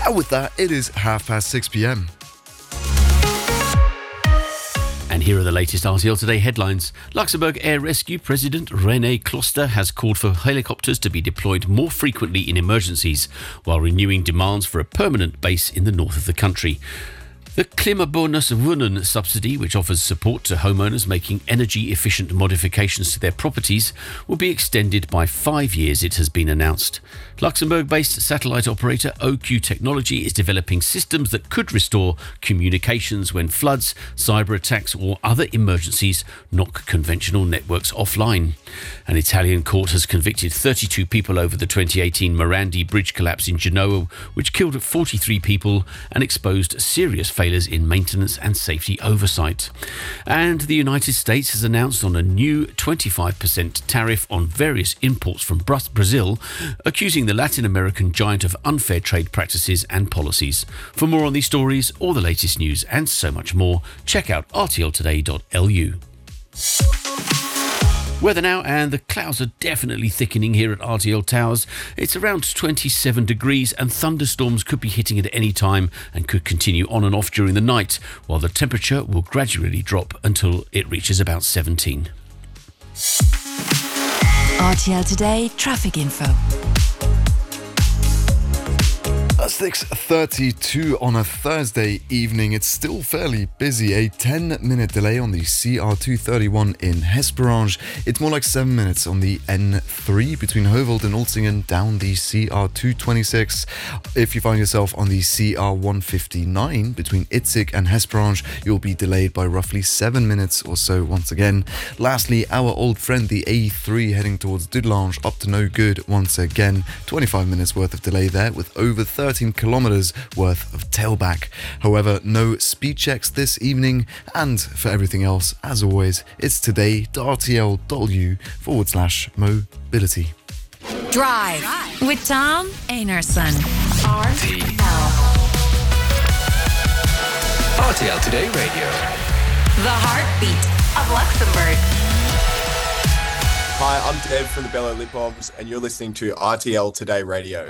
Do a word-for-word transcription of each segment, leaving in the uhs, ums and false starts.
And with that, it is half past six p.m. And here are the latest R T L Today headlines. Luxembourg Air Rescue President René Kloster has called for helicopters to be deployed more frequently in emergencies, while renewing demands for a permanent base in the north of the country. The Klimabonus Wohnen subsidy, which offers support to homeowners making energy-efficient modifications to their properties, will be extended by five years, it has been announced. Luxembourg-based satellite operator O Q Technology is developing systems that could restore communications when floods, cyber attacks or other emergencies knock conventional networks offline. An Italian court has convicted thirty-two people over the twenty eighteen Morandi bridge collapse in Genoa, which killed forty-three people and exposed serious failures in maintenance and safety oversight. And the United States has announced on a new twenty-five percent tariff on various imports from Brazil, accusing the Latin American giant of unfair trade practices and policies. For more on these stories, all the latest news and so much more, check out r t l today dot l u. Weather now, and the clouds are definitely thickening here at R T L Towers. It's around twenty-seven degrees and thunderstorms could be hitting at any time and could continue on and off during the night, while the temperature will gradually drop until it reaches about seventeen. R T L Today traffic info. six thirty-two on a Thursday evening. It's still fairly busy. A ten minute delay on the C R two thirty-one in Hesperange. It's more like seven minutes on the N three between Hovold and Olsingen down the C R two twenty-six. If you find yourself on the C R one fifty-nine between Itzig and Hesperange, you'll be delayed by roughly seven minutes or so once again. Lastly, our old friend the A three heading towards Dudelange up to no good once again. twenty-five minutes worth of delay there with over thirteen kilometers worth of tailback. However, no speed checks this evening, and for everything else, as always, it's today.rtl.lu forward slash mobility. Drive with Tom Einarson. R T L. R T L Today Radio. The heartbeat of Luxembourg. Hi, I'm Dev from the Bello Lip Bombs, and you're listening to R T L Today Radio.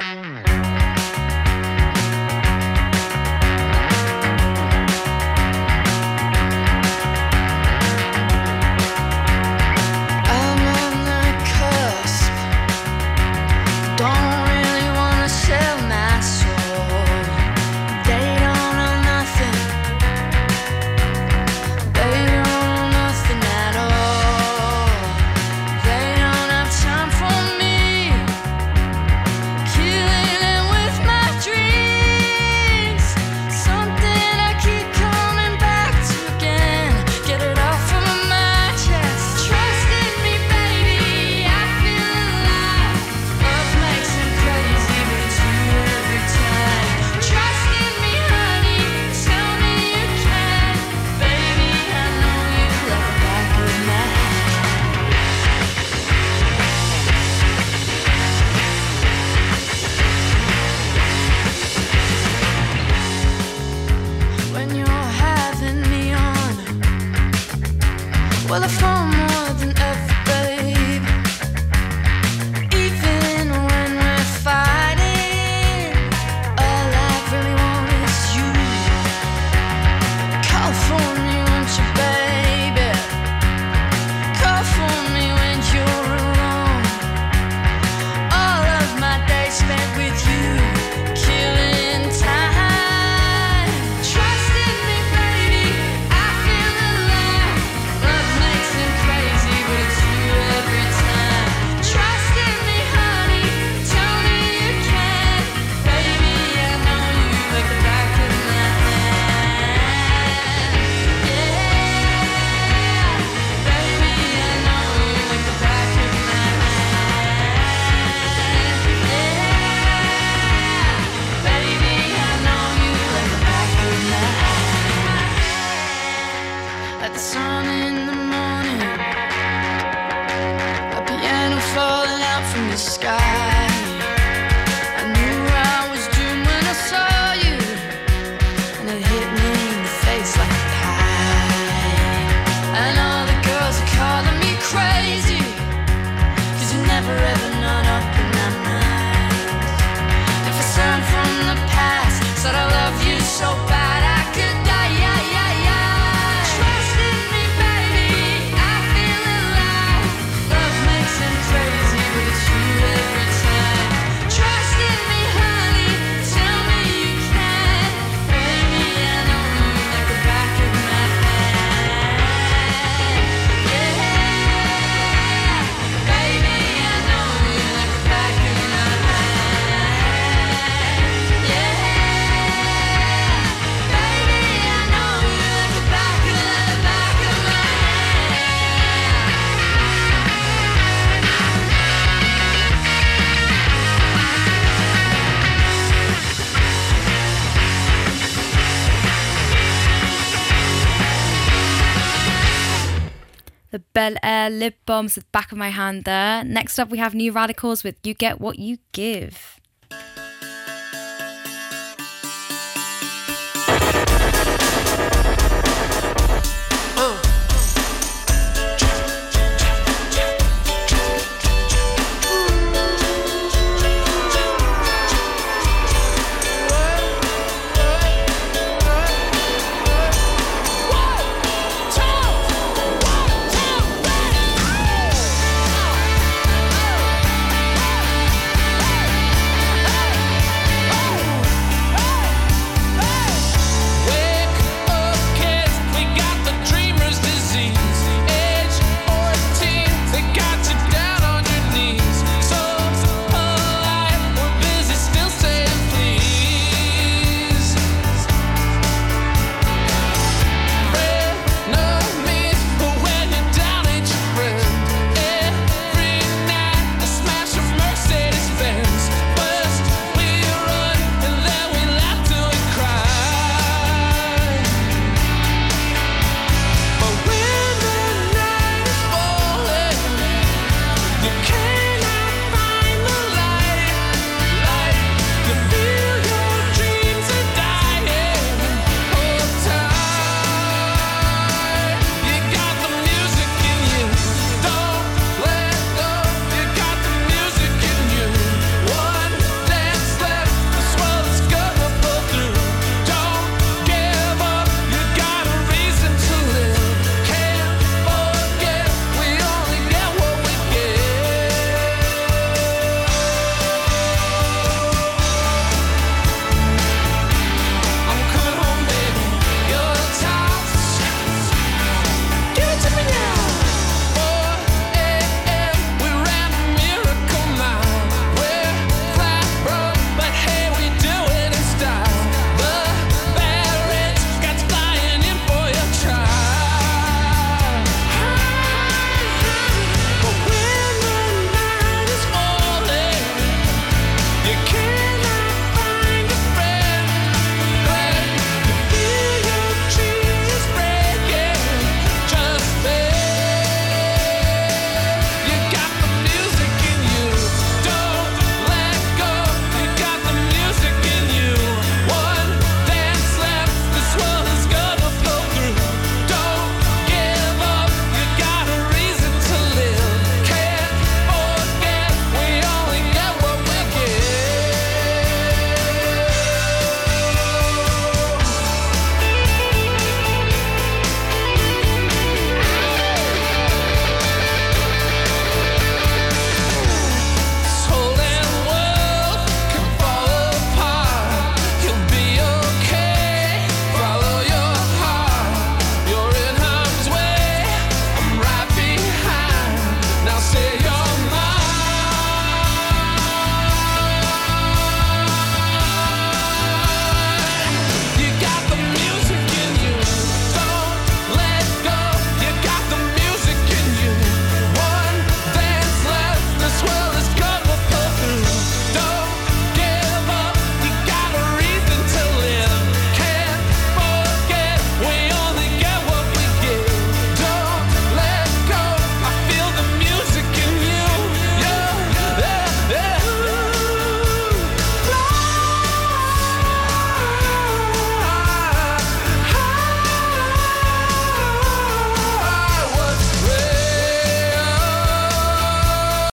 Never ever not up in my mind. If a son from the past Said I love you so bad I could die, yeah, yeah, yeah. Trust in me, baby, I feel alive. Love makes him crazy, but it's true every time. Trust in me, honey, tell me you can. Baby, I know you like the back of my hand. Yeah, baby, I know you like the back of my hand. Yeah, baby, I know you like the back of the back of my The Bel Air Lip Bombs with Back of My Hand there. Next up, we have New Radicals with You Get What You Give.